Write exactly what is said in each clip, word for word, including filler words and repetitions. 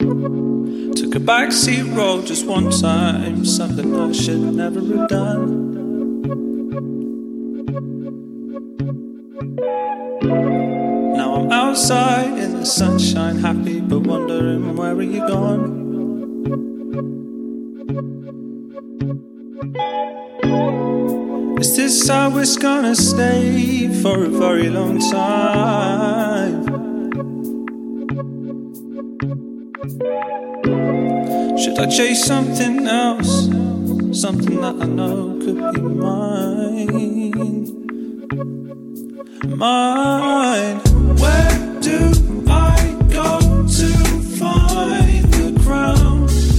Took a backseat role just one time, something I should never have done. Now I'm outside in the sunshine, happy but wondering where are you gone? Is this how it's gonna stay for a very long time? Should I chase something else? Something that I know could be mine. Mine. Where do I go to find the crown?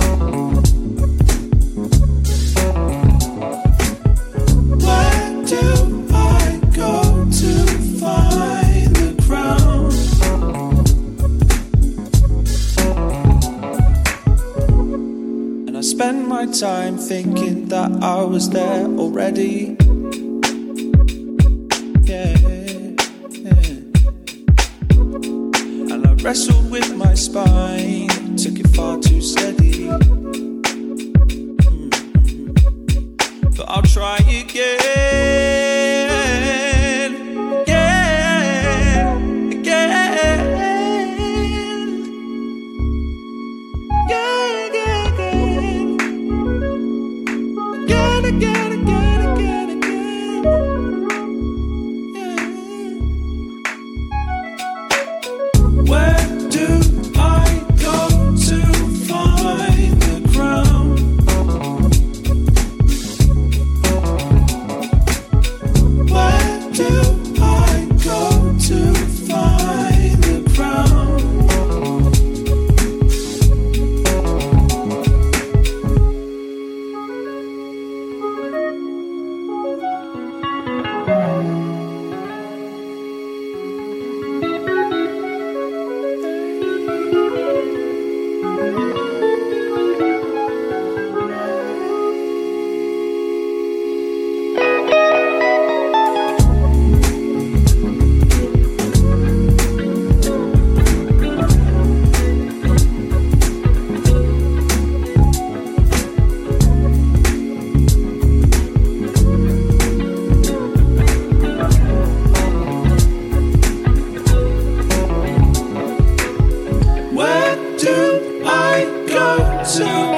Where do I go to find the crown? And I spend my time thinking that I was there already. Wrestled with my spine, took it far too steady. Mm-hmm. But I'll try again, again, again, again, again, again, again, again, again, again. Where do I go to find the crown? Where do I go to find the crown? Where do I go to